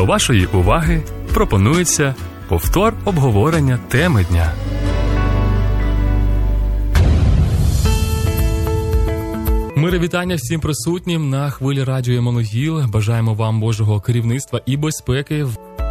До вашої уваги пропонується повтор обговорення теми дня. Мири вітання всім присутнім на хвилі радіо Еммануїл. Бажаємо вам Божого керівництва і безпеки.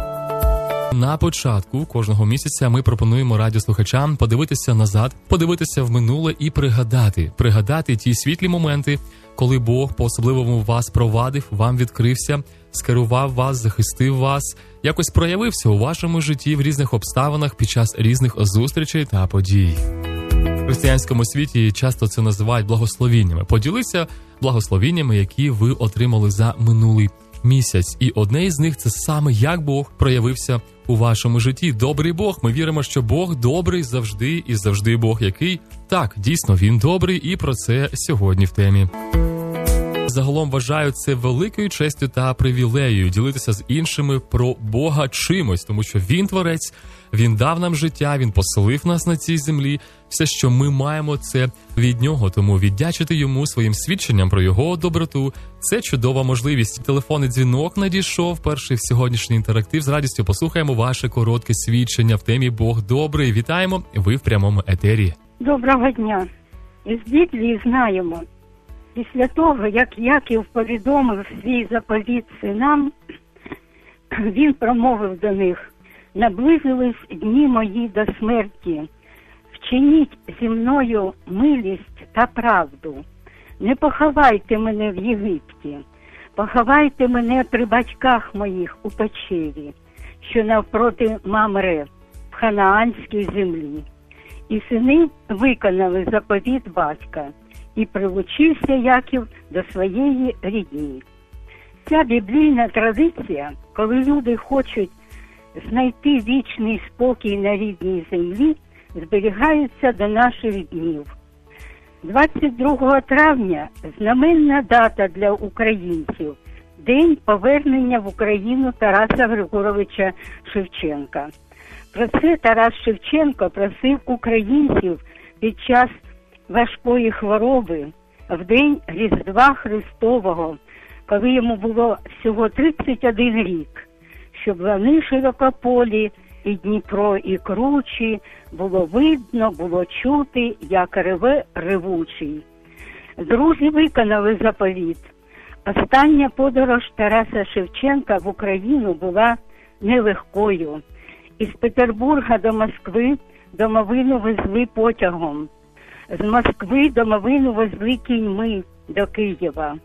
На початку кожного місяця ми пропонуємо радіослухачам подивитися назад, подивитися в минуле і пригадати ті світлі моменти, коли Бог по-особливому вас провадив, вам відкрився, скерував вас, захистив вас, якось проявився у вашому житті в різних обставинах під час різних зустрічей та подій. В християнському світі часто це називають благословіннями. Поділися благословіннями, які ви отримали за минулий місяць. І одне із них – це саме як Бог проявився у вашому житті. Добрий Бог. Ми віримо, що Бог добрий завжди і завжди Бог який. Так, дійсно, Він добрий, і про це сьогодні в темі. Загалом вважаю це великою честю та привілеєю ділитися з іншими про Бога чимось, тому що Він творець, Він дав нам життя, Він поселив нас на цій землі. Все, що ми маємо, це від Нього, тому віддячити Йому своїм свідченням про Його доброту – це чудова можливість. Телефонний дзвінок надійшов, перший сьогоднішній інтерактив. З радістю послухаємо ваше коротке свідчення в темі «Бог добрий». Вітаємо, ви в прямому етері. Доброго дня. Із Біблії знаємо, після того, як Яків повідомив свій заповіт синам, він промовив до них: «Наблизились дні мої до смерті. Вчиніть зі мною милість та правду. Не поховайте мене в Єгипті. Поховайте мене при батьках моїх у печері, що навпроти Мамре, в ханаанській землі». І сини виконали заповіт батька, і прилучився Яків до своєї рідні. Ця біблійна традиція, коли люди хочуть знайти вічний спокій на рідній землі, зберігається до наших днів. 22 травня – знаменна дата для українців – День повернення в Україну Тараса Григоровича Шевченка. Про це Тарас Шевченко просив українців під час важкої хвороби, в день Різдва Христового, коли йому було всього 31 рік, щоб лани широкополі і Дніпро і кручі було видно, було чути, як реве ревучий. Друзі виконали заповіт. Остання подорож Тараса Шевченка в Україну була нелегкою. Із Петербурга до Москви домовину везли потягом. З Москви домовину везли кіньми до Києва.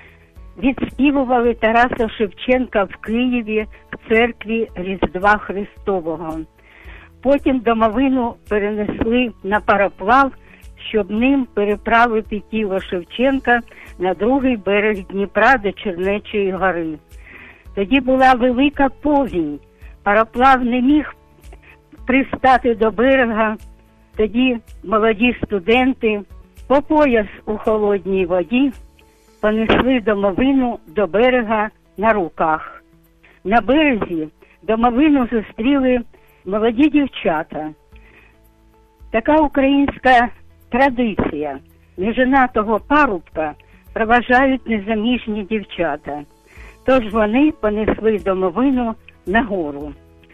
Відспівували Тараса Шевченка в Києві в церкві Різдва Христового. Потім домовину перенесли на пароплав, щоб ним переправити тіло Шевченка на другий берег Дніпра до Чернечої гори. Тоді була велика повінь. Пароплав не міг пристати до берега. Тоді молоді студенти по пояс у холодній воді понесли домовину до берега на руках. На березі домовину зустріли молоді дівчата. Така українська традиція. Неженатого парубка проважають незаміжні дівчата. Тож вони понесли домовину на гору.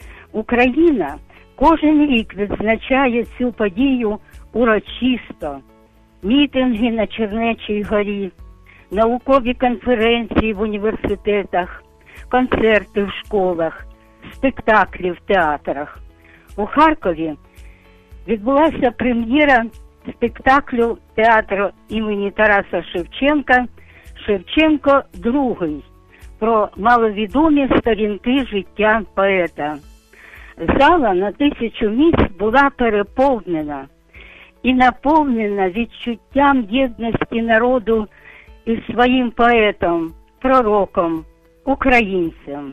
Україна кожен рік відзначає цю подію урочисто. Мітинги на Чернечій горі, наукові конференції в університетах, концерти в школах, спектаклі в театрах. У Харкові відбулася прем'єра спектаклю театру імені Тараса Шевченка «Шевченко II» про маловідомі сторінки життя поета. Зала на 1000 місць була переповнена і наповнена відчуттям єдності народу із своїм поетом, пророком, українцем.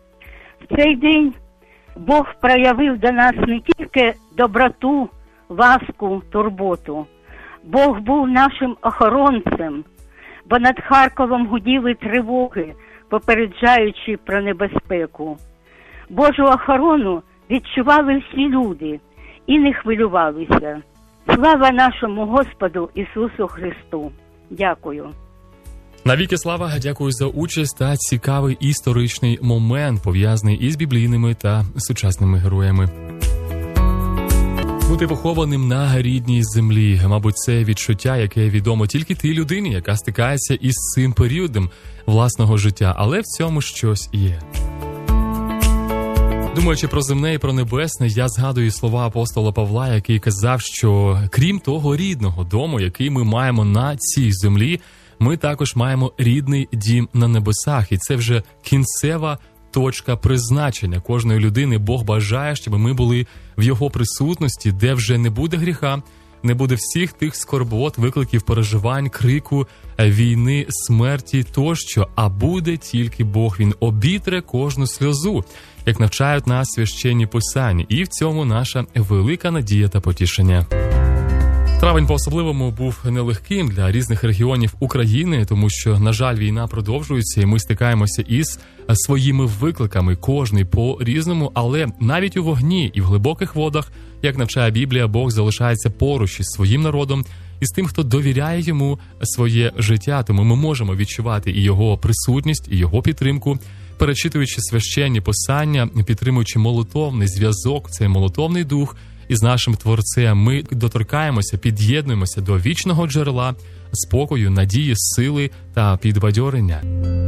В цей день Бог проявив до нас не тільки доброту, ласку, турботу. Бог був нашим охоронцем, бо над Харковом гуділи тривоги, попереджаючи про небезпеку. Божу охорону відчували всі люди і не хвилювалися. Слава нашому Господу Ісусу Христу! Дякую. Навіки слава, дякую за участь та цікавий історичний момент, пов'язаний із біблійними та сучасними героями. Бути похованим на рідній землі, мабуть, це відчуття, яке відомо тільки тій людині, яка стикається із цим періодом власного життя, але в цьому щось є. Думаючи про земне і про небесне, я згадую слова апостола Павла, який казав, що крім того рідного дому, який ми маємо на цій землі, ми також маємо рідний дім на небесах, і це вже кінцева точка призначення кожної людини. Бог бажає, щоб ми були в його присутності, де вже не буде гріха, не буде всіх тих скорбот, викликів, переживань, крику, війни, смерті тощо, а буде тільки Бог. Він обітре кожну сльозу, як навчають нас священні писання. І в цьому наша велика надія та потішення. Травень по-особливому був нелегким для різних регіонів України, тому що, на жаль, війна продовжується, і ми стикаємося із своїми викликами, кожний по-різному, але навіть у вогні і в глибоких водах, як навчає Біблія, Бог залишається поруч із своїм народом, і з тим, хто довіряє йому своє життя. Тому ми можемо відчувати і його присутність, і його підтримку, перечитуючи священні писання, підтримуючи молитовний зв'язок, цей молитовний дух із нашим Творцем. Ми доторкаємося, під'єднуємося до вічного джерела спокою, надії, сили та підбадьорення.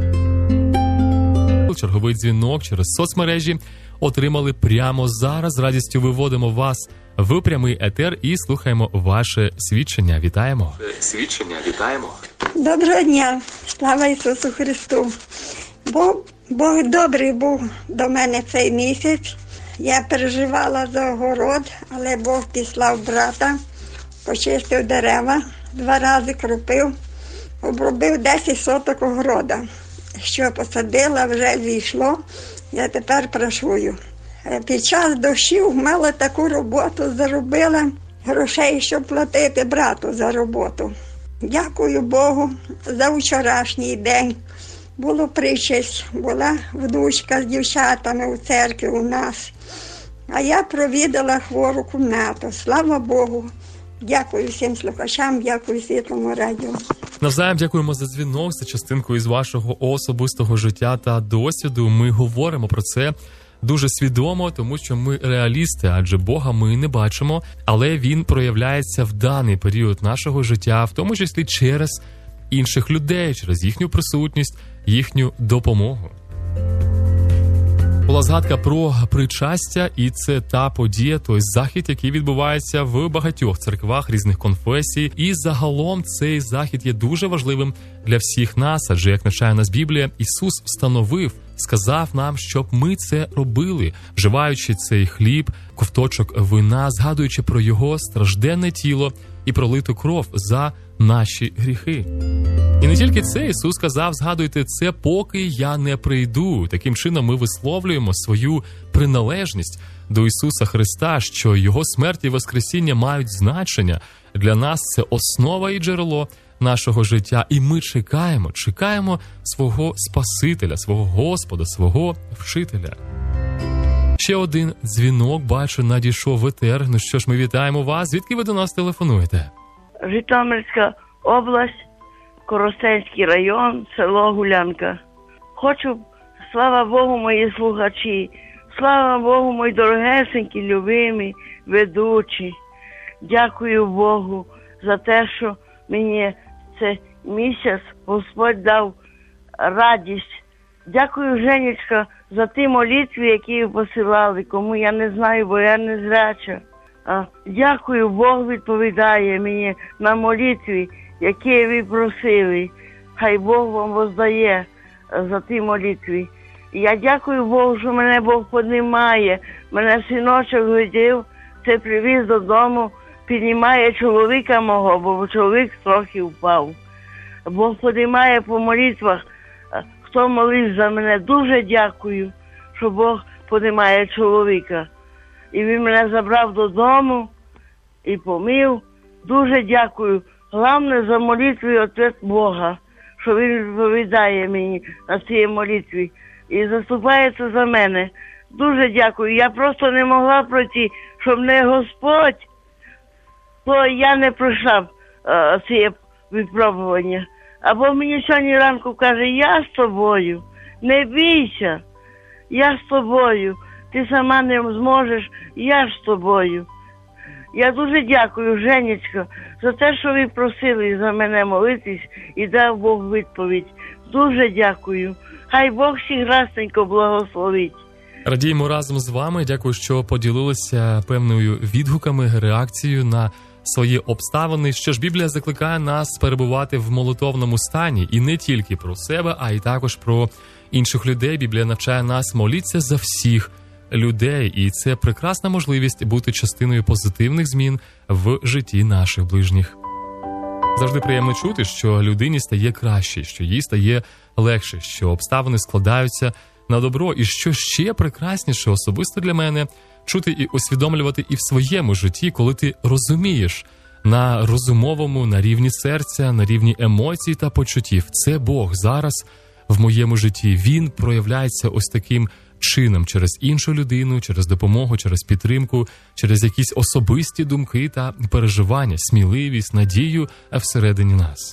Черговий дзвінок через соцмережі отримали прямо зараз. З радістю виводимо вас в прямий етер і слухаємо ваше свідчення. Вітаємо. Доброго дня. Слава Ісусу Христу. Бог добрий був до мене цей місяць. Я переживала за огород, але Бог післав брата, почистив дерева, 2 рази кропив, обробив 10 соток огорода. Що посадила, вже зійшло, я тепер працюю. Під час дощів мала таку роботу, заробила грошей, щоб платити брату за роботу. Дякую Богу за вчорашній день. Було причесть, була внучка з дівчатами у церкві у нас. А я провідала хвору кімнату. Слава Богу. Дякую всім слухачам, дякую Світлому радіо. Навзаєм дякуємо за дзвінок, за частинку із вашого особистого життя та досвіду. Ми говоримо про це дуже свідомо, тому що ми реалісти, адже Бога ми не бачимо, але Він проявляється в даний період нашого життя, в тому числі через інших людей, через їхню присутність, їхню допомогу. Була згадка про причастя, і це та подія, той захід, який відбувається в багатьох церквах різних конфесій. І загалом цей захід є дуже важливим для всіх нас, адже, як навчає нас Біблія, Ісус встановив, сказав нам, щоб ми це робили, вживаючи цей хліб, ковточок вина, згадуючи про Його стражденне тіло і пролиту кров за наші гріхи. І не тільки це, Ісус сказав, згадуйте це, поки я не прийду. Таким чином ми висловлюємо свою приналежність до Ісуса Христа, що Його смерть і воскресіння мають значення. Для нас це основа і джерело нашого життя. І ми чекаємо свого Спасителя, свого Господа, свого Вчителя. Ще один дзвінок, бачу, надійшов в етер. Ну що ж, ми вітаємо вас. Звідки ви до нас телефонуєте? Житомирська область, Коростенський район, село Гулянка. Хочу, слава Богу, мої слухачі, слава Богу, мої дорогесенькі, любимі, ведучі. Дякую Богу за те, що мені цей місяць Господь дав радість. Дякую, Женечка, за ті молитви, які ви посилали, кому я не знаю, бо я не зряча. Дякую, Бог відповідає мені на молитві, які ви просили. Хай Бог вам воздає за ті молитви. Я дякую Богу, що мене Бог піднімає. Мене синочок глядів, це привіз додому, піднімає чоловіка мого, бо чоловік трохи впав. Бог піднімає по молитвах, хто молився за мене. Дуже дякую, що Бог піднімає чоловіка. І він мене забрав додому і помив. Дуже дякую. Головне за молитву і відповідь Бога, що він відповідає мені на ці молитві і заступається за мене. Дуже дякую. Я просто не могла пройти, щоб не Господь, то я не пройшла ці випробування. Або мені сьогодні ранку каже, я з тобою, не бійся, я з тобою, ти сама не зможеш, я ж з тобою. Я дуже дякую, Женечко, за те, що ви просили за мене молитись і дав Бог відповідь. Дуже дякую. Хай Бог всіх разненько благословить. Радіємо разом з вами. Дякую, що поділилися певною відгуками, реакцією на свої обставини. Що ж, Біблія закликає нас перебувати в молитовному стані. І не тільки про себе, а й також про інших людей. Біблія навчає нас молитися за всіх людей. І це прекрасна можливість бути частиною позитивних змін в житті наших ближніх. Завжди приємно чути, що людині стає краще, що їй стає легше, що обставини складаються на добро. І що ще прекрасніше особисто для мене – чути і усвідомлювати і в своєму житті, коли ти розумієш на розумовому, на рівні серця, на рівні емоцій та почуттів. Це Бог зараз в моєму житті. Він проявляється ось таким чином через іншу людину, через допомогу, через підтримку, через якісь особисті думки та переживання, сміливість, надію всередині нас.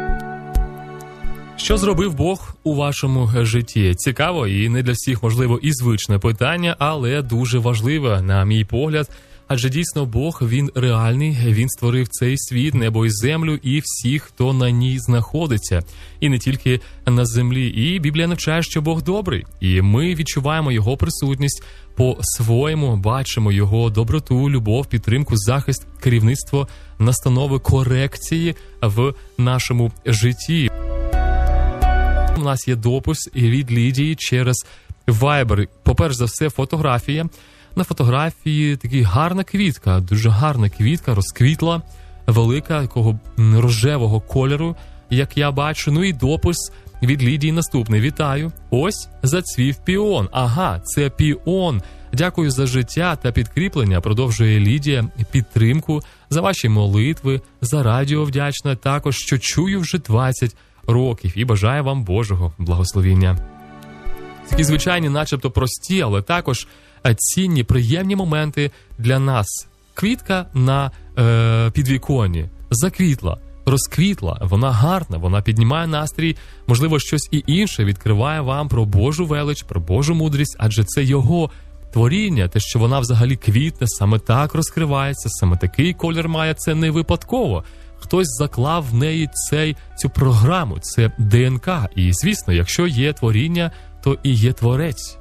Що зробив Бог у вашому житті? Цікаво і не для всіх, можливо, і звичне питання, але дуже важливе, на мій погляд. Адже дійсно Бог, Він реальний, Він створив цей світ, небо і землю і всіх, хто на ній знаходиться. І не тільки на землі. І Біблія навчає, що Бог добрий. І ми відчуваємо Його присутність по-своєму, бачимо Його доброту, любов, підтримку, захист, керівництво, настанови, корекції в нашому житті. У нас є допис від Лідії через Viber. По-перше за все, фотографія. На фотографії така гарна квітка, дуже гарна квітка, розквітла, велика, такого рожевого кольору, як я бачу. Ну і допис від Лідії наступний. Вітаю. Ось зацвів піон. Ага, це піон. Дякую за життя та підкріплення, продовжує Лідія, підтримку, за ваші молитви, за радіо вдячна, також, що чую вже 20 років і бажаю вам Божого благословіння. Такі звичайні, начебто прості, але також цінні, приємні моменти для нас. Квітка на підвіконні заквітла, розквітла, вона гарна, вона піднімає настрій, можливо, щось і інше відкриває вам про Божу велич, про Божу мудрість, адже це Його творіння, те, що вона взагалі квітне, саме так розкривається, саме такий колір має, це не випадково. Хтось заклав в неї цю програму, це ДНК. І, звісно, якщо є творіння, то і є творець.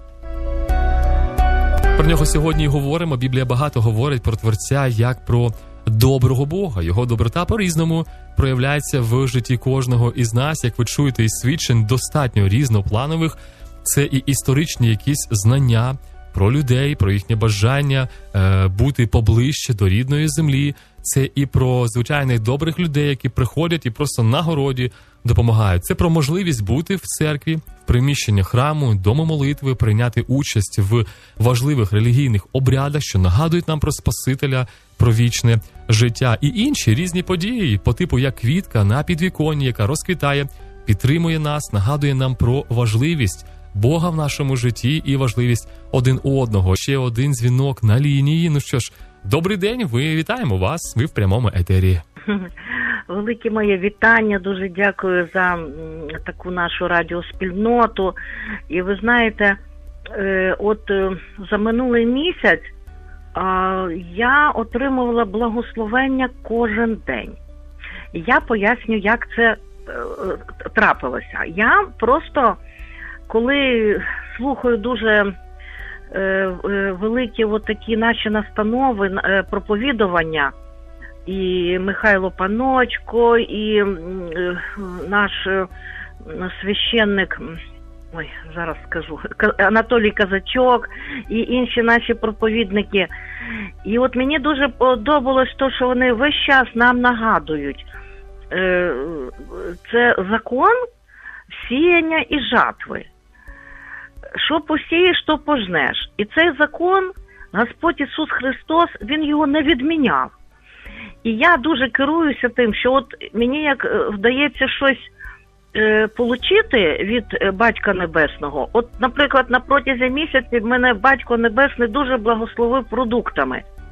Про нього сьогодні говоримо. Біблія багато говорить про Творця як про доброго Бога. Його доброта по-різному проявляється в житті кожного із нас. Як ви чуєте, із свідчень достатньо різнопланових. Це і історичні якісь знання про людей, про їхнє бажання бути поближче до рідної землі. Це і про звичайних добрих людей, які приходять і просто на городі допомагають. Це про можливість бути в церкві, в приміщенні храму, дому молитви, прийняти участь в важливих релігійних обрядах, що нагадують нам про Спасителя, про вічне життя. І інші різні події, по типу як квітка на підвіконні, яка розквітає, підтримує нас, нагадує нам про важливість Бога в нашому житті і важливість один одного. Ще один дзвінок на лінії. Ну що ж, добрий день, вітаємо вас, ви в прямому етері. Велике моє вітання, дуже дякую за таку нашу радіоспільноту. І ви знаєте, от за минулий місяць я отримувала благословення кожен день. І я поясню, як це трапилося. Я просто, коли слухаю дуже великі от такі наші настанови, проповідування, і Михайло Паночко, і наш священник, зараз скажу, Анатолій Казачок, і інші наші проповідники. І от мені дуже подобалось те, що вони весь час нам нагадують. Це закон сіяння і жатви. Що посієш, то пожнеш. І цей закон, Господь Ісус Христос, Він його не відміняв. І я дуже керуюся тим, що от мені як вдається щось получити від Батька Небесного. От, наприклад, на протязі місяця мене Батько Небесний дуже благословив продуктами.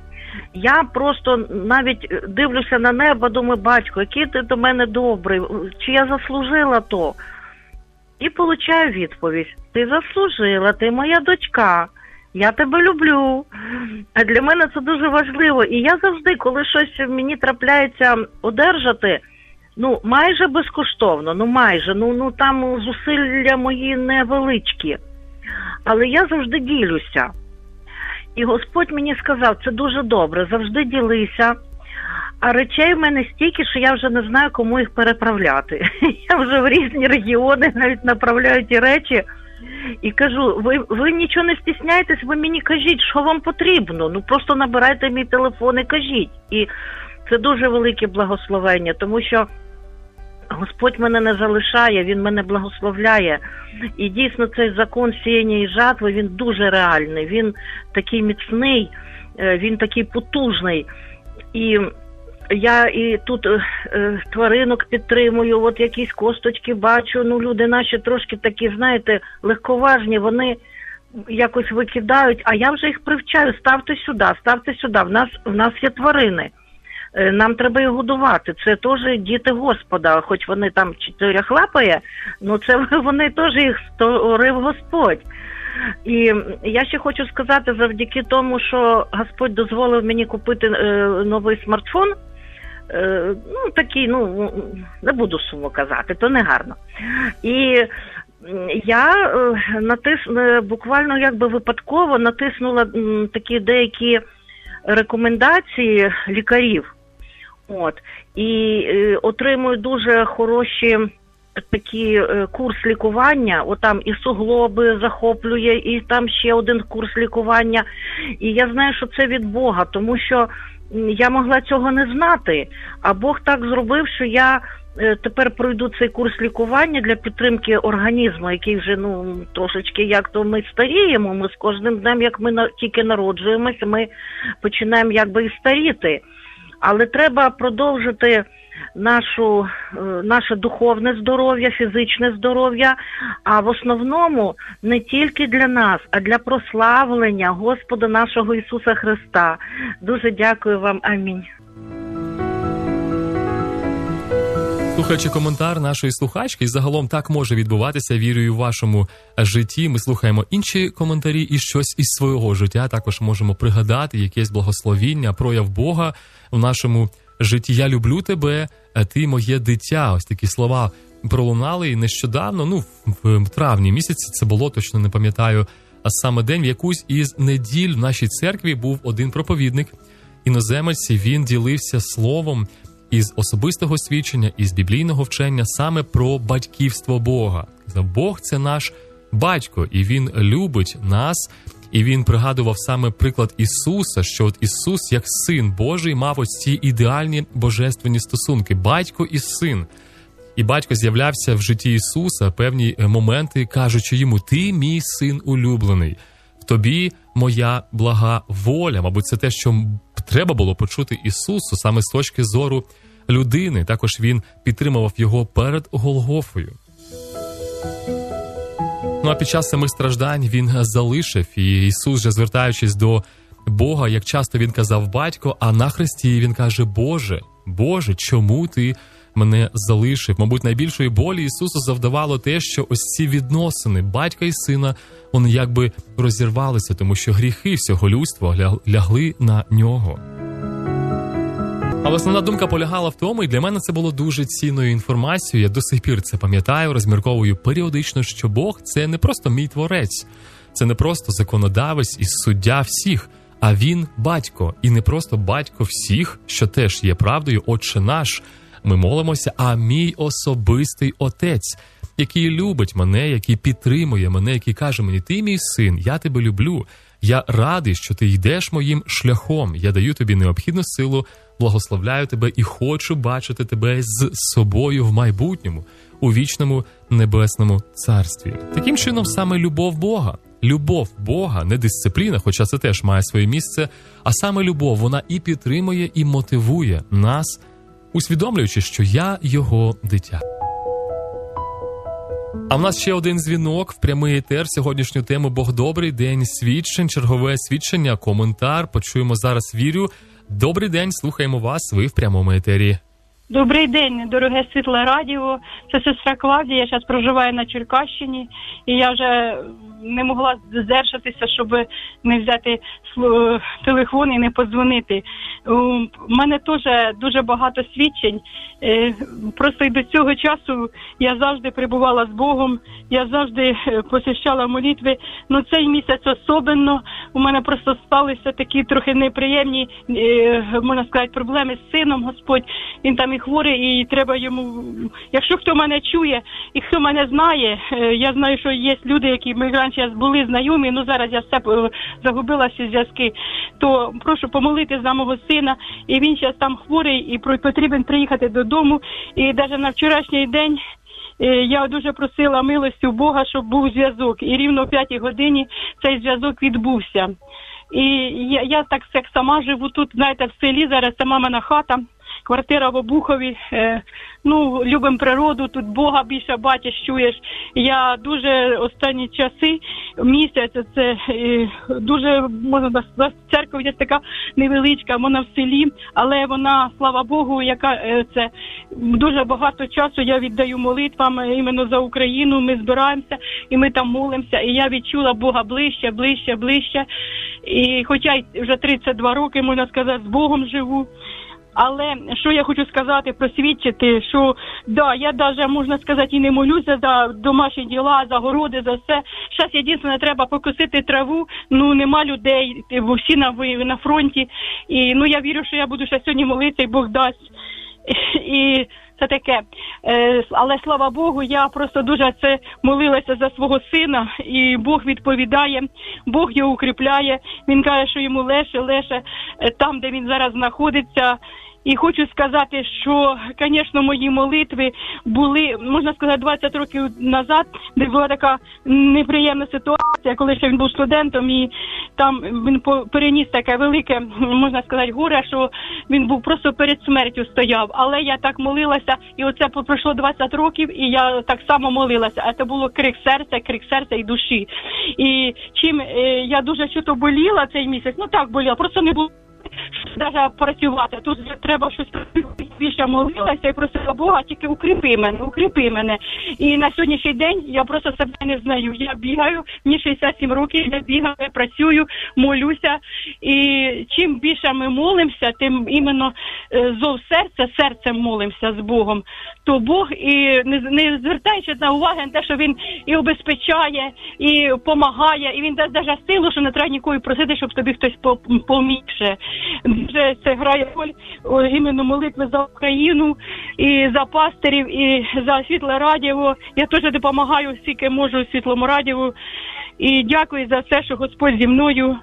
Я просто навіть дивлюся на небо, думаю, батько, який ти до мене добрий, чи я заслужила то? І получаю відповідь: ти заслужила, ти моя дочка, я тебе люблю. А для мене це дуже важливо. І я завжди, коли щось мені трапляється одержати, майже безкоштовно, майже, там зусилля мої невеличкі, але я завжди ділюся. І Господь мені сказав, це дуже добре, завжди ділися, а речей в мене стільки, що я вже не знаю, кому їх переправляти. Я вже в різні регіони навіть направляю ті речі і кажу, ви нічого не стісняйтесь, ви мені кажіть, що вам потрібно, просто набирайте мій телефон і кажіть. І це дуже велике благословення, тому що Господь мене не залишає, Він мене благословляє. І дійсно цей закон сіяння і жатви, він дуже реальний, він такий міцний, він такий потужний. І я і тут тваринок підтримую, от якісь косточки бачу, люди наші трошки такі, знаєте, легковажні, вони якось викидають, а я вже їх привчаю, ставте сюди, в нас є тварини. Нам треба їх годувати. Це теж діти Господа, хоч вони там 4 хлапає, це вони теж їх створив Господь. І я ще хочу сказати, завдяки тому, що Господь дозволив мені купити новий смартфон, такий, не буду суму казати, то не гарно. І я буквально випадково натиснула такі деякі рекомендації лікарів. І отримую дуже хороші такі курс лікування, там і суглоби захоплює, і там ще один курс лікування. І я знаю, що це від Бога, тому що я могла цього не знати, а Бог так зробив, що я тепер пройду цей курс лікування для підтримки організму, який вже, трошечки, як то ми старіємо, ми з кожним днем, як ми тільки народжуємося, ми починаємо і старіти. Але треба продовжити наше духовне здоров'я, фізичне здоров'я, а в основному не тільки для нас, а для прославлення Господа нашого Ісуса Христа. Дуже дякую вам. Амінь. Слухаючи коментар нашої слухачки, і загалом так може відбуватися, вірою, в вашому житті. Ми слухаємо інші коментарі і щось із свого життя також можемо пригадати, якесь благословіння, прояв Бога в нашому житті. Я люблю тебе, ти моє дитя. Ось такі слова пролунали і нещодавно, в травні місяці це було, точно не пам'ятаю, а саме день, в якусь із неділь в нашій церкві був один проповідник, іноземець, він ділився словом із особистого свідчення, із біблійного вчення саме про батьківство Бога. Бог – це наш батько, і Він любить нас, і Він пригадував саме приклад Ісуса, що Ісус, як Син Божий, мав ось ці ідеальні божественні стосунки – батько і син. І батько з'являвся в житті Ісуса певні моменти, кажучи йому: «Ти мій син улюблений, в тобі моя блага воля». Мабуть, це те, що треба було почути Ісусу саме з точки зору людини. Також Він підтримував його перед Голгофою. А під час самих страждань Він залишив, і Ісус, вже звертаючись до Бога, як часто Він казав «батько», а на хресті Він каже: Боже, чому ти мене залишив? Мабуть, найбільшої болі Ісусу завдавало те, що ось ці відносини батька і сина, вони розірвалися, тому що гріхи всього людства лягли на нього. Але основна думка полягала в тому, і для мене це було дуже цінною інформацією, я до сих пір це пам'ятаю, розмірковую періодично, що Бог – це не просто мій творець, це не просто законодавець і суддя всіх, а Він батько, і не просто батько всіх, що теж є правдою, Отче наш, ми молимося, а мій особистий Отець, який любить мене, який підтримує мене, який каже мені: «Ти мій син, я тебе люблю, я радий, що ти йдеш моїм шляхом, я даю тобі необхідну силу, благословляю тебе і хочу бачити тебе з собою в майбутньому, у вічному небесному царстві». Таким чином, саме любов Бога, не дисципліна, хоча це теж має своє місце, а саме любов, вона і підтримує, і мотивує нас, усвідомлюючи, що я його дитя. А в нас ще один дзвінок в прямий етер. Сьогоднішню тему «Бог добрий», день свідчень, чергове свідчення, коментар. Почуємо зараз, вірю. Добрий день, слухаємо вас, ви в прямому етері. Добрий день, дороге Світле Радіо. Це сестра Клавдія, я зараз проживаю на Черкащині, і я вже не могла здержатися, щоб не взяти телефон і не подзвонити. У мене теж дуже багато свідчень. Просто й до цього часу я завжди перебувала з Богом, я завжди посвящала молитви. Но цей місяць особливо у мене просто сталися такі трохи неприємні, можна сказати, проблеми з сином. Господь, він там і хворий, і треба йому... Якщо хто мене чує і хто мене знає, я знаю, що є люди, які ми раніше були знайомі, але зараз я все загубила всі зв'язки, то прошу помолити за мого сина, і він зараз там хворий, і потрібен приїхати додому. І навіть на вчорашній день я дуже просила милості у Бога, щоб був зв'язок. І рівно о 5 годині цей зв'язок відбувся. І я так як сама живу тут, знаєте, в селі, зараз це мамина хата, квартира в Обухові, любимо природу, тут Бога більше бачиш, чуєш. Я дуже останні часи, місяць, це дуже, можна сказати, церква є така невеличка, вона в селі, але вона, слава Богу, яка це дуже багато часу я віддаю молитвам іменно за Україну, ми збираємося і ми там молимося, і я відчула Бога ближче, ближче, ближче. І хоча вже 32 роки, можна сказати, з Богом живу. Але що я хочу сказати, просвідчити, що да, я навіть, можна сказати, і не молюся за домашні діла, за городи, за все. Зараз єдине треба покосити траву, нема людей, всі на фронті. І я вірю, що я буду ще сьогодні молитися, і Бог дасть. І це таке. Але, слава Богу, я просто дуже це молилася за свого сина, і Бог відповідає, Бог його укріпляє. Він каже, що йому легше там, де він зараз знаходиться. І хочу сказати, що, звісно, мої молитви були, можна сказати, 20 років назад, де була така неприємна ситуація, коли ще він був студентом, і там він переніс таке велике, можна сказати, горе, що він був просто перед смертю стояв. Але я так молилася, і оце пройшло 20 років, і я так само молилася. А це було крик серця і душі. І чим я дуже чуто боліла цей місяць, так боліла, просто не було навіть працювати. Тут треба щось більше молилася і просила Бога, тільки укріпи мене. І на сьогоднішній день я просто себе не знаю. Я бігаю, мені 67 років, я бігаю, працюю, молюся. І чим більше ми молимося, тим іменно зов серцем молимося з Богом, то Бог, і не звертаючи на увагу на те, що він і обезпечає, і допомагає, і він дасть навіть силу, що не треба нікого просити, щоб тобі хтось помігше. Вже це грає роль іменно молитви за Україну, і за пастирів, і за Світле Радіо. Я теж допомагаю, скільки можу Світлому Радіо. І дякую за все, що Господь зі мною.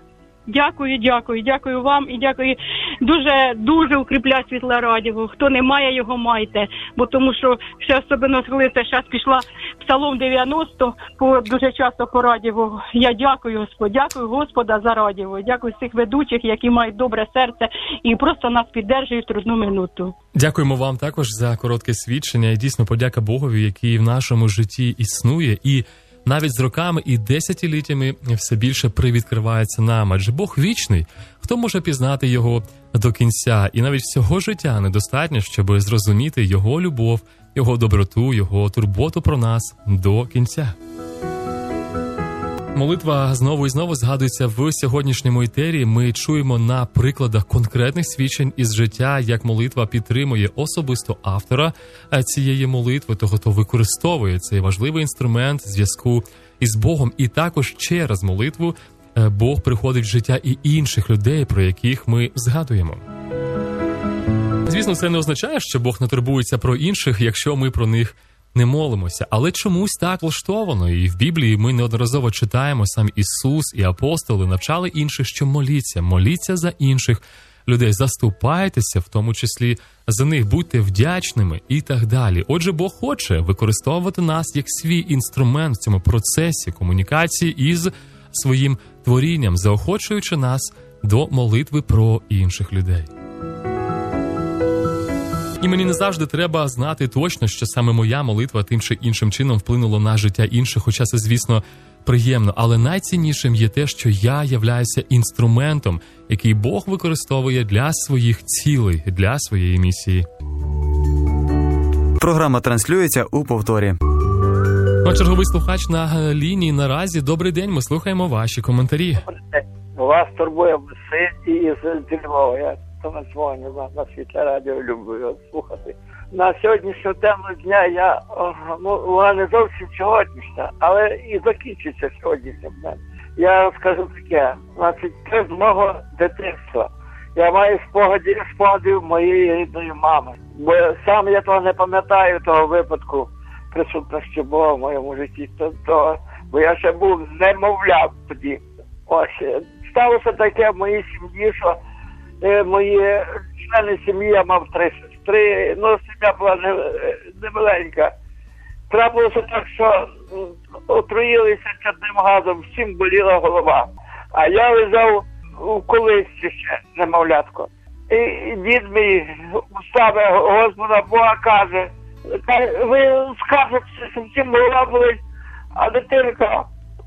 Дякую вам і дякую. Дуже укріпляє Світле Радіо. Хто не має, його майте. Бо тому що ще особливо, коли це зараз пішла Псалом 90, дуже часто по радіо. Я дякую Господа за радіо. Дякую всіх ведучих, які мають добре серце і просто нас підтримують в трудну минуту. Дякуємо вам також за коротке свідчення. І дійсно подяка Богові, який в нашому житті існує і навіть з роками і десятиліттями все більше привідкривається нам. Адже Бог вічний, хто може пізнати Його до кінця? І навіть всього життя недостатньо, щоб зрозуміти Його любов, Його доброту, Його турботу про нас до кінця. Молитва знову і знову згадується в сьогоднішньому етері. Ми чуємо на прикладах конкретних свідчень із життя, як молитва підтримує особисто автора цієї молитви, того, хто використовує цей важливий інструмент зв'язку із Богом. І також через молитву Бог приходить в життя і інших людей, про яких ми згадуємо. Звісно, це не означає, що Бог не турбується про інших, якщо ми про них не молимося, але чомусь так влаштовано, і в Біблії ми неодноразово читаємо, сам Ісус і апостоли навчали інших, що моліться за інших людей, заступайтеся, в тому числі за них, будьте вдячними і так далі. Отже, Бог хоче використовувати нас як свій інструмент в цьому процесі комунікації із своїм творінням, заохочуючи нас до молитви про інших людей. І мені не завжди треба знати точно, що саме моя молитва тим чи іншим чином вплинула на життя інших, хоча це, звісно, приємно. Але найціннішим є те, що я являюся інструментом, який Бог використовує для своїх цілей, для своєї місії. Програма транслюється у повторі. Черговий слухач на лінії наразі. Добрий день, ми слухаємо ваші коментарі. Вас турбує син із Львова. Я тому дзвоню на Світле радіо, люблю його слухати. На сьогоднішню тему дня вона не зовсім сьогоднішня, але і закінчиться сьогоднішнім днем. Я скажу таке, це з мого дитинства. Я маю спогадів моєї рідної мами. Бо сам я того не пам'ятаю, того випадку присутності Бога в моєму житті. Бо я ще був немовлям тоді. Ось, сталося таке в моїй сім'ї, що мої члени сім'ї, я мав 3 сестри, сім'я була немаленька. Трапилося так, що отруїлися чадним газом, всім боліла голова. А я лежав у колисці ще, немовлятко. І дід мій устами Господа Бога каже, ви скажете, що всім голова болить, а дитинка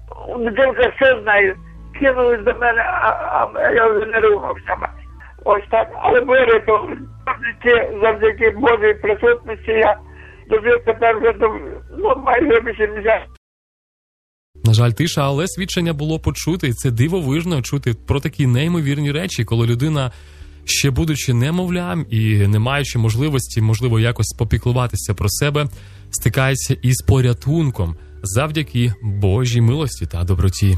все знає, кинулись до мене, а я вже не рухався. Ось так. Але вирятував завдяки Божій присутності я дожив тепер вже майже 80. На жаль, тиша, але свідчення було почути, і це дивовижно чути про такі неймовірні речі, коли людина, ще будучи немовлям і не маючи можливості, можливо, якось попіклуватися про себе, стикається із порятунком завдяки Божій милості та доброті.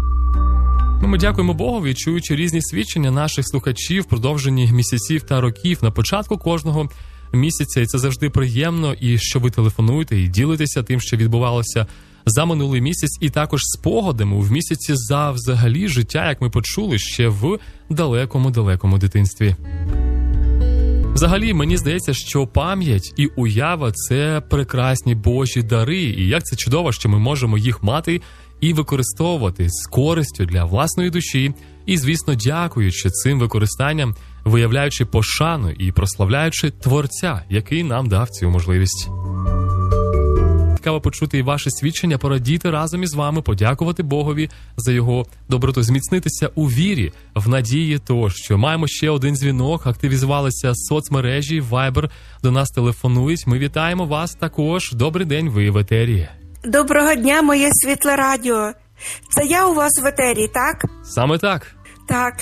Ми дякуємо Богові, чуючи різні свідчення наших слухачів в продовженні місяців та років на початку кожного місяця. І це завжди приємно, і що ви телефонуєте і ділитеся тим, що відбувалося за минулий місяць, і також спогадами в місяці за взагалі життя, як ми почули, ще в далекому-далекому дитинстві. Взагалі, мені здається, що пам'ять і уява – це прекрасні Божі дари, і як це чудово, що ми можемо їх мати і використовувати з користю для власної душі, і, звісно, дякуючи цим використанням, виявляючи пошану і прославляючи Творця, який нам дав цю можливість. Цікаво почути і ваше свідчення, порадіти разом із вами, подякувати Богові за його доброту, зміцнитися у вірі, в надії тощо. Маємо ще один дзвінок, активізувалися соцмережі, Viber, до нас телефонують. Ми вітаємо вас також. Добрий день, ви в етері. Доброго дня, моє Світле радіо. Це я у вас в етері, так? Саме так. Так,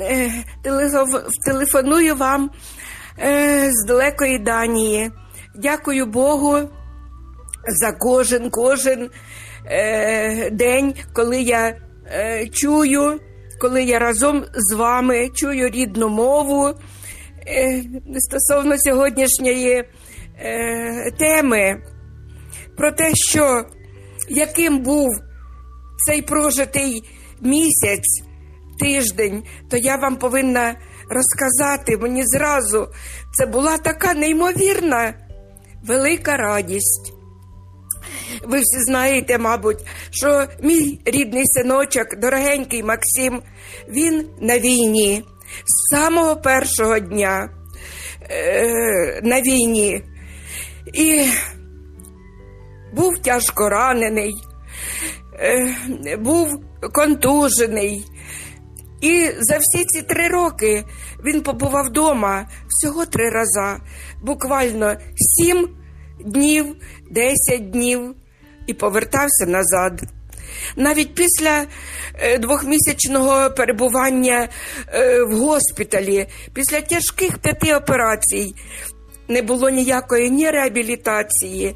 телефоную вам з далекої Данії. Дякую Богу за кожен день, коли я чую, коли я разом з вами чую рідну мову. Стосовно сьогоднішньої теми, про те, що яким був цей прожитий місяць, тиждень, то я вам повинна розказати. Мені зразу це була така неймовірна, велика радість. Ви всі знаєте, мабуть, що мій рідний синочок, дорогенький Максим, він на війні. З самого першого дня на війні. І був тяжко ранений, був контужений. І за всі ці 3 роки він побував вдома всього 3 рази. Буквально 7 днів, 10 днів і повертався назад. Навіть після 2-місячного перебування в госпіталі, після тяжких 5 операцій, не було ніякої ні реабілітації,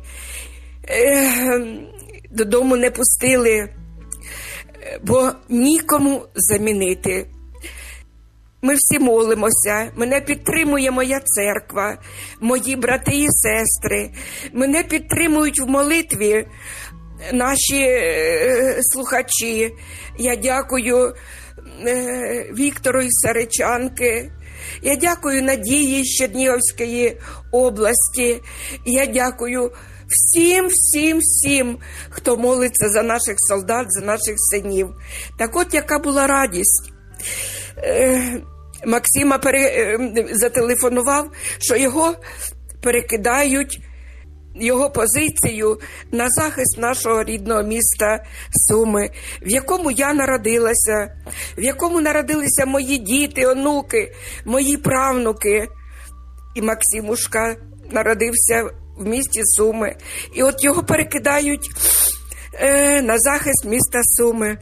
додому не пустили, бо нікому замінити. Ми всі молимося, мене підтримує моя церква, мої брати і сестри, мене підтримують в молитві наші слухачі. Я дякую Віктору із Саричанки, я дякую Надії з Чернігівської області, я дякую всім, хто молиться за наших солдат, за наших синів. Так от, яка була радість. Максима зателефонував, що його перекидають його позицію на захист нашого рідного міста Суми, в якому я народилася, в якому народилися мої діти, онуки, мої правнуки. І Максимушка народився в місті Суми. І от його перекидають на захист міста Суми.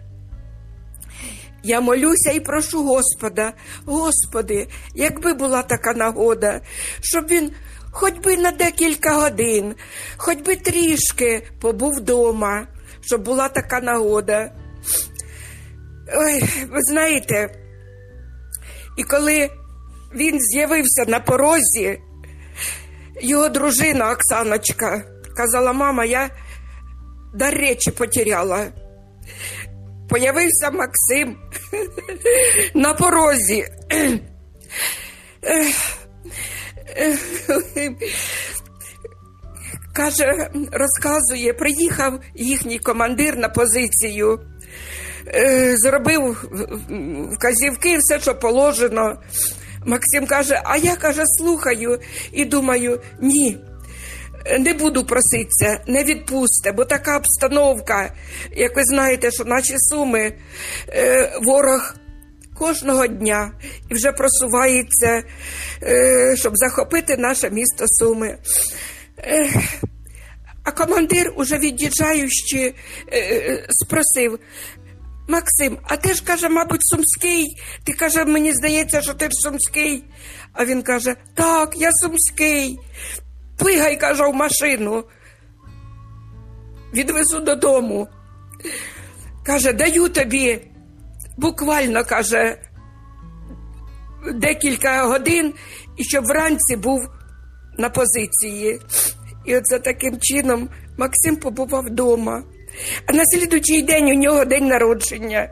Я молюся і прошу Господа, Господи, якби була така нагода, щоб він хоч би на декілька годин, хоч би трішки побув вдома, щоб була така нагода. Ой, ви знаєте, і коли він з'явився на порозі, його дружина Оксаночка казала: мама, я дар речі потеряла. Появився Максим на порозі. Каже, розказує, приїхав їхній командир на позицію, зробив вказівки, все, що положено. Максим каже, а я, каже, слухаю і думаю, ні, не буду проситися, не відпусти, бо така обстановка, як ви знаєте, що наші Суми, ворог кожного дня і вже просувається, щоб захопити наше місто Суми. А командир, уже від'їжджаючи, спросив: Максим, а ти ж, каже, мабуть, сумський? Ти, каже, мені здається, що ти ж сумський. А він каже, так, я сумський. Пигай, каже, в машину. Відвезу додому. Каже, даю тобі буквально, каже, декілька годин, і щоб вранці був на позиції. І от за таким чином Максим побував вдома. А на слідуючий день у нього день народження.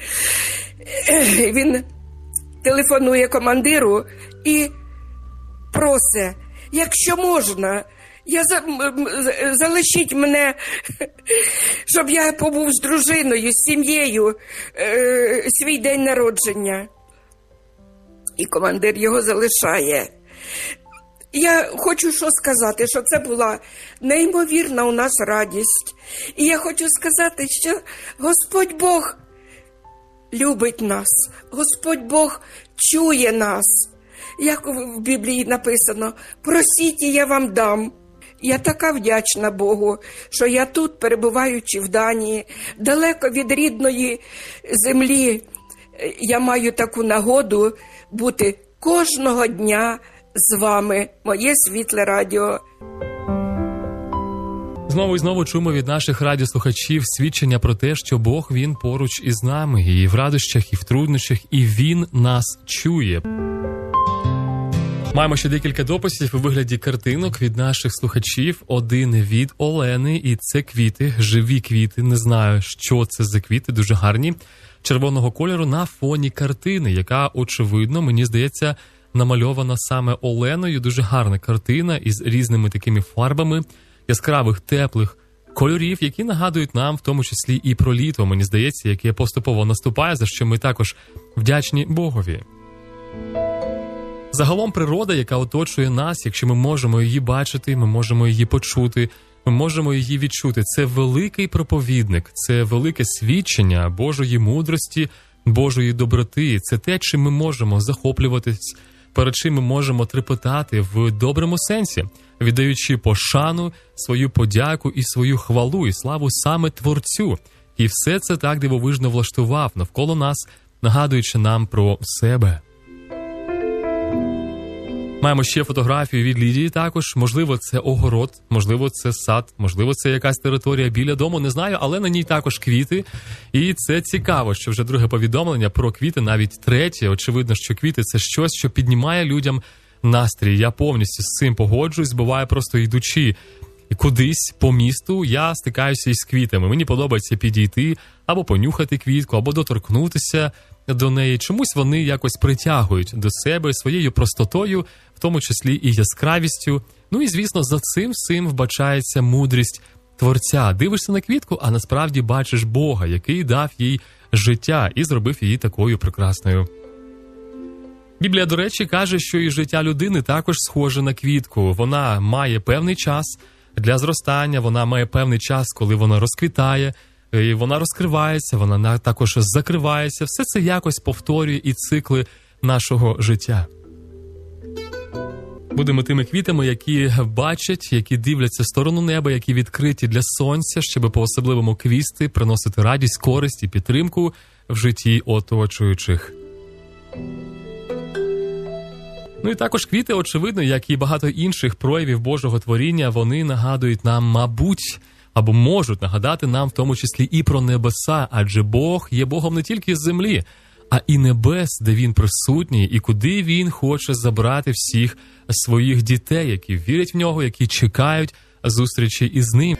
Він телефонує командиру і просить, якщо можна, залишіть мене, щоб я побув з дружиною, з сім'єю свій день народження. І командир його залишає. Я хочу що сказати, що це була неймовірна у нас радість. І я хочу сказати, що Господь Бог любить нас, Господь Бог чує нас. Як в Біблії написано, просіть і я вам дам. Я така вдячна Богу, що я тут, перебуваючи в Данії, далеко від рідної землі, я маю таку нагоду бути кожного дня з вами, моє світле радіо. Знову і знову чуємо від наших радіослухачів свідчення про те, що Бог, Він поруч із нами, і в радощах, і в труднощах, і Він нас чує. Маємо ще декілька дописів у вигляді картинок від наших слухачів. Один від Олени, і це квіти, живі квіти, не знаю, що це за квіти, дуже гарні, червоного кольору на фоні картини, яка, очевидно, мені здається, намальована саме Оленою. Дуже гарна картина із різними такими фарбами, яскравих, теплих кольорів, які нагадують нам в тому числі і про літо, мені здається, яке поступово наступає, за що ми також вдячні Богові. Загалом природа, яка оточує нас, якщо ми можемо її бачити, ми можемо її почути, ми можемо її відчути. Це великий проповідник, це велике свідчення Божої мудрості, Божої доброти. Це те, чим ми можемо захоплюватись, перед чим ми можемо трепетати в доброму сенсі, віддаючи пошану, свою подяку і свою хвалу і славу саме Творцю. І все це так дивовижно влаштував навколо нас, нагадуючи нам про себе. Маємо ще фотографію від Лідії також. Можливо, це огород, можливо, це сад, можливо, це якась територія біля дому, не знаю, але на ній також квіти. І це цікаво, що вже друге повідомлення про квіти, навіть третє. Очевидно, що квіти – це щось, що піднімає людям настрій. Я повністю з цим погоджуюсь, буває просто йдучи кудись по місту, я стикаюся із квітами. Мені подобається підійти або понюхати квітку, або доторкнутися до неї. Чомусь вони якось притягують до себе своєю простотою, в тому числі і яскравістю. Ну і, звісно, за цим всім вбачається мудрість Творця. Дивишся на квітку, а насправді бачиш Бога, який дав їй життя і зробив її такою прекрасною. Біблія, до речі, каже, що і життя людини також схоже на квітку. Вона має певний час для зростання, вона має певний час, коли вона розквітає, і вона розкривається, вона також закривається. Все це якось повторює і цикли нашого життя. Будемо тими квітами, які бачать, які дивляться в сторону неба, які відкриті для сонця, щоб по-особливому квісти приносити радість, користь і підтримку в житті оточуючих. Ну і також квіти, очевидно, як і багато інших проявів Божого творіння, вони нагадують нам, мабуть, або можуть нагадати нам в тому числі і про небеса, адже Бог є Богом не тільки з землі, а і небес, де Він присутній, і куди Він хоче забрати всіх своїх дітей, які вірять в Нього, які чекають зустрічі із Ним.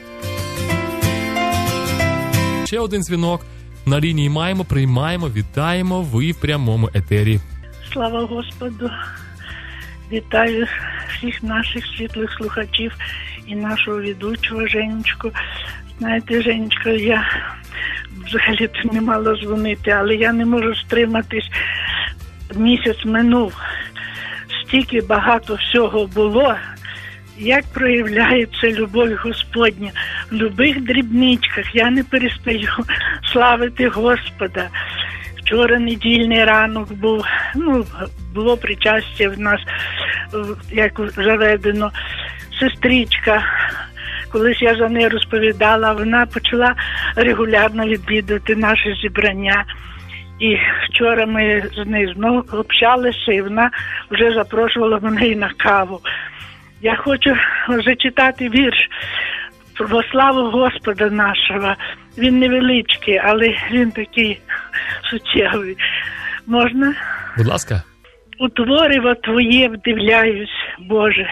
Ще один дзвінок на лінії маємо, приймаємо, вітаємо, ви в прямому етері. Слава Господу! Вітаю всіх наших світлих слухачів і нашого ведучого Женечку. Знаєте, Женечко, я взагалі не мала дзвонити, але я не можу стриматись. Місяць минув, стільки багато всього було. Як проявляється любов Господня в любих дрібничках. Я не перестаю славити Господа. Вчора недільний ранок був, було причастя в нас, як заведено, сестричка. Колись я за нею розповідала, вона почала регулярно відвідувати наше зібрання. І вчора ми з нею знову общалися, і вона вже запрошувала мене і на каву. Я хочу зачитати вірш про славу Господа нашого. Він невеличкий, але він такий суттєвий. Можна? Будь ласка. У твориво Твоє вдивляюсь, Боже.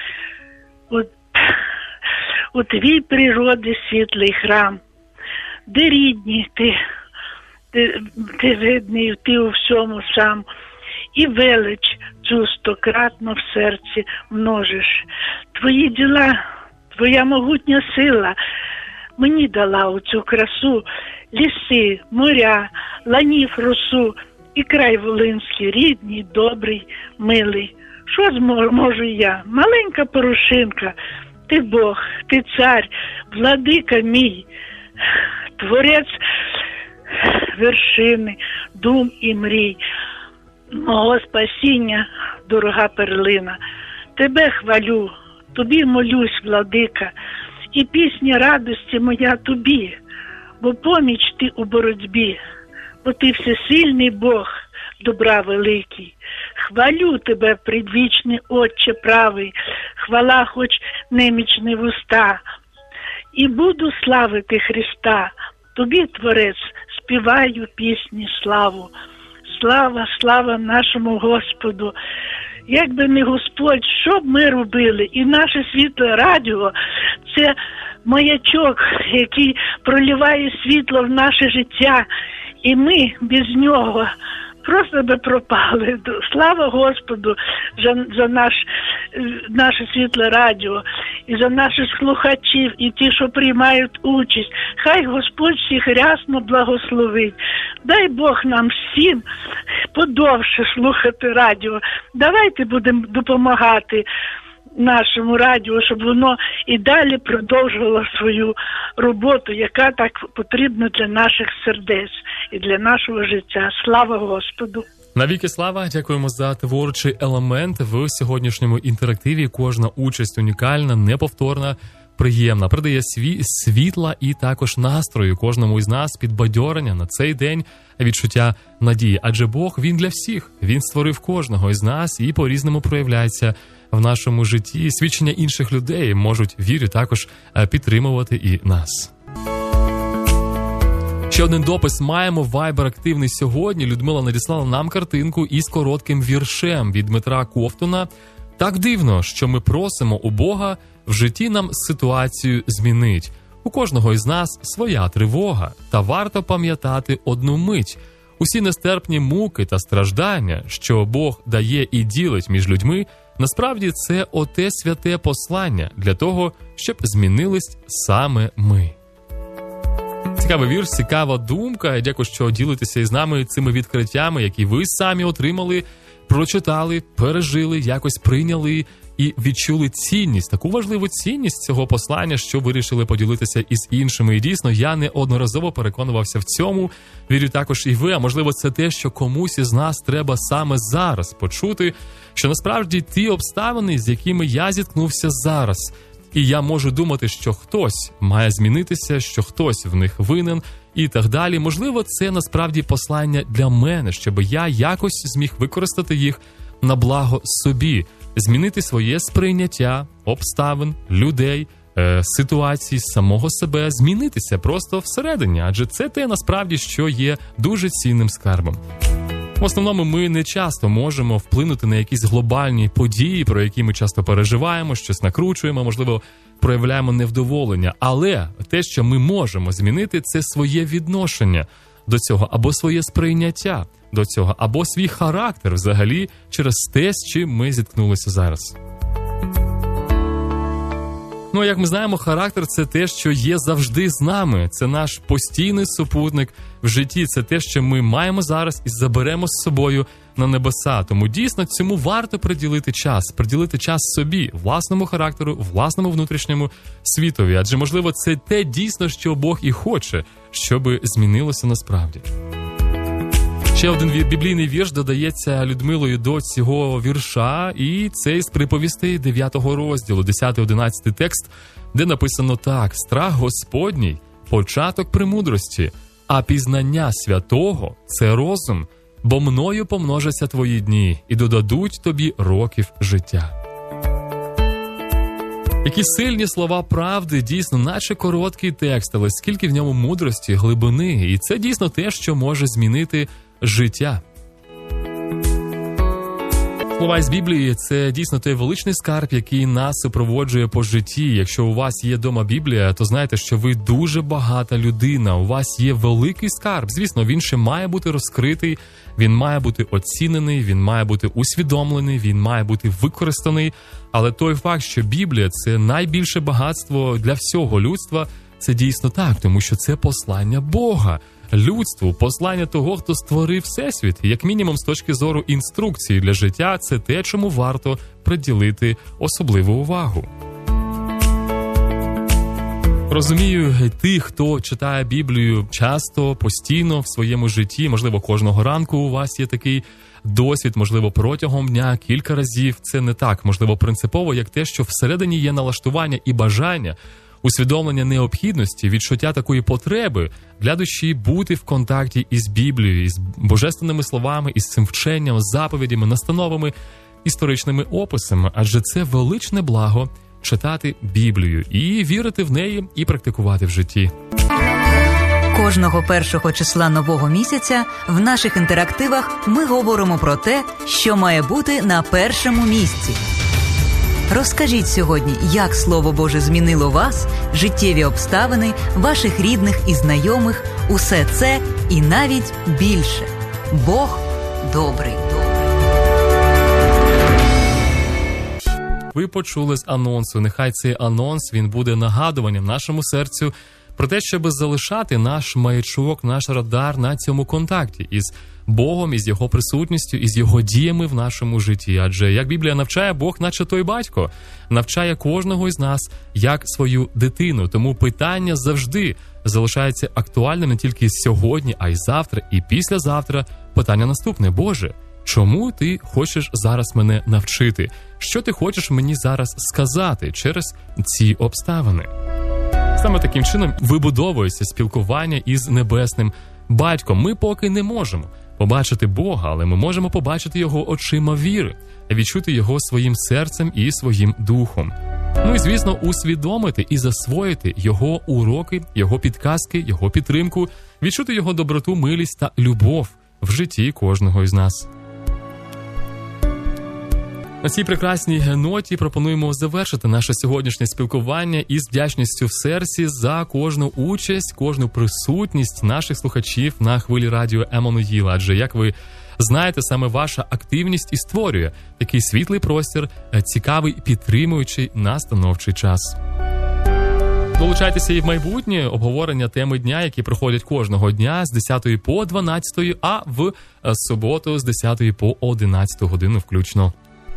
У Твій природи світлий храм, де рідні ти видний, ти у всьому сам, і велич цю стократно в серці множиш. Твої діла, Твоя могутня сила мені дала оцю красу, ліси, моря, ланів росу, і край волинський, рідний, добрий, милий. Що зможу я, маленька порошинка? Ти Бог, ти цар, владика мій, творець вершини, дум і мрій, мого спасіння, дорога перлина. Тебе хвалю, тобі молюсь, владика, і пісня радості моя тобі, бо поміч ти у боротьбі, бо ти всесильний Бог, добра великий. Хвалю тебе, предвічний Отче правий, хвала хоч немічні вуста, і буду славити Христа, тобі, Творець, співаю пісні славу. Слава, слава нашому Господу! Якби не Господь, що б ми робили? І наше світле радіо – це маячок, який проливає світло в наше життя, і ми без нього просто би пропали. Слава Господу за наше світле радіо і за наших слухачів, і ті, що приймають участь. Хай Господь всіх рясно благословить. Дай Бог нам всім подовше слухати радіо. Давайте будемо допомагати нашому радіо, щоб воно і далі продовжувало свою роботу, яка так потрібна для наших сердець і для нашого життя. Слава Господу! Навіки слава! Дякуємо за творчий елемент в сьогоднішньому інтерактиві. Кожна участь унікальна, неповторна, приємна. Придає світла і також настрою кожному із нас, підбадьорення на цей день, відчуття надії. Адже Бог, Він для всіх. Він створив кожного із нас і по-різному проявляється в нашому житті. Свідчення інших людей можуть, вірю, також підтримувати і нас. Ще один допис маємо. Вайбер активний сьогодні. Людмила надіслала нам картинку із коротким віршем від Дмитра Ковтуна. Так дивно, що ми просимо у Бога в житті нам ситуацію змінить. У кожного із нас своя тривога, та варто пам'ятати одну мить. Усі нестерпні муки та страждання, що Бог дає і ділить між людьми, насправді це оте святе послання для того, щоб змінились саме ми. Цікавий вірш, цікава думка. Дякую, що ділитеся із нами цими відкриттями, які ви самі отримали, прочитали, пережили, якось прийняли і відчули цінність, таку важливу цінність цього послання, що вирішили поділитися із іншими. І дійсно, я неодноразово переконувався в цьому. Вірю також і ви, а можливо це те, що комусь із нас треба саме зараз почути, що насправді ті обставини, з якими я зіткнувся зараз, і я можу думати, що хтось має змінитися, що хтось в них винен і так далі. Можливо, це насправді послання для мене, щоб я якось зміг використати їх на благо собі, змінити своє сприйняття обставин, людей, ситуацій, самого себе, змінитися просто всередині, адже це те насправді, що є дуже цінним скарбом. В основному ми не часто можемо вплинути на якісь глобальні події, про які ми часто переживаємо, щось накручуємо, можливо, проявляємо невдоволення. Але те, що ми можемо змінити, це своє відношення до цього, або своє сприйняття до цього, або свій характер взагалі через те, з чим ми зіткнулися зараз. Ну, як ми знаємо, характер – це те, що є завжди з нами. Це наш постійний супутник в житті. Це те, що ми маємо зараз і заберемо з собою на небеса. Тому дійсно цьому варто приділити час собі, власному характеру, власному внутрішньому світові. Адже, можливо, це те дійсно, що Бог і хоче, щоби змінилося насправді. Ще один біблійний вірш додається Людмилою до цього вірша, і це з приповістей 9 розділу, 10-11 текст, де написано так: «Страх Господній – початок премудрості, а пізнання святого – це розум, бо мною помножаться твої дні, і додадуть тобі років життя». Які сильні слова правди, дійсно, наче короткий текст, але скільки в ньому мудрості, глибини, і це дійсно те, що може змінити життя. Слова із Біблії – це дійсно той величний скарб, який нас супроводжує по житті. Якщо у вас є дома Біблія, то знайте, що ви дуже багата людина, у вас є великий скарб. Звісно, він ще має бути розкритий, він має бути оцінений, він має бути усвідомлений, він має бути використаний. Але той факт, що Біблія – це найбільше багатство для всього людства, це дійсно так, тому що це послання Бога людству, послання того, хто створив Всесвіт. Як мінімум, з точки зору інструкції для життя, це те, чому варто приділити особливу увагу. Розумію тих, хто читає Біблію часто, постійно в своєму житті, можливо, кожного ранку у вас є такий досвід, можливо, протягом дня, кілька разів. Це не так, можливо, принципово, як те, що всередині є налаштування і бажання, усвідомлення необхідності, відчуття такої потреби для душі бути в контакті із Біблією, із божественними словами, із цим вченням, заповідями, настановами, історичними описами. Адже це величне благо читати Біблію і вірити в неї, і практикувати в житті. Кожного першого числа нового місяця в наших інтерактивах ми говоримо про те, що має бути на першому місці. Розкажіть сьогодні, як Слово Боже змінило вас, життєві обставини, ваших рідних і знайомих, усе це і навіть більше. Бог добрий. Ви почули з анонсу. Нехай цей анонс, він буде нагадуванням нашому серцю про те, щоб залишати наш маячок, наш радар на цьому контакті із Богом, із Його присутністю, із Його діями в нашому житті. Адже, як Біблія навчає, Бог, наче той батько, навчає кожного із нас як свою дитину. Тому питання завжди залишається актуальним не тільки сьогодні, а й завтра, і післязавтра. Питання наступне: Боже, чому ти хочеш зараз мене навчити? Що ти хочеш мені зараз сказати через ці обставини? Саме таким чином вибудовується спілкування із Небесним Батьком. Ми поки не можемо побачити Бога, але ми можемо побачити Його очима віри, відчути Його своїм серцем і своїм духом. Ну і, звісно, усвідомити і засвоїти Його уроки, Його підказки, Його підтримку, відчути Його доброту, милість та любов в житті кожного із нас. На цій прекрасній ноті пропонуємо завершити наше сьогоднішнє спілкування із вдячністю в серці за кожну участь, кожну присутність наших слухачів на хвилі радіо Еммануїл. Адже, як ви знаєте, саме ваша активність і створює такий світлий простір, цікавий, підтримуючий, настановчий час. Долучайтеся і в майбутнє обговорення теми дня, які проходять кожного дня з 10 по 12, а в суботу з 10 по 11 годину включно.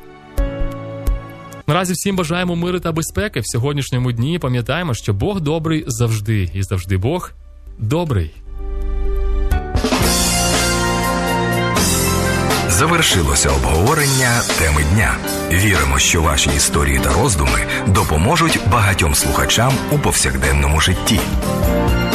Наразі всім бажаємо миру та безпеки в сьогоднішньому дні. Пам'ятаємо, що Бог добрий завжди, і завжди Бог добрий. Завершилося обговорення теми дня. Віримо, що ваші історії та роздуми допоможуть багатьом слухачам у повсякденному житті.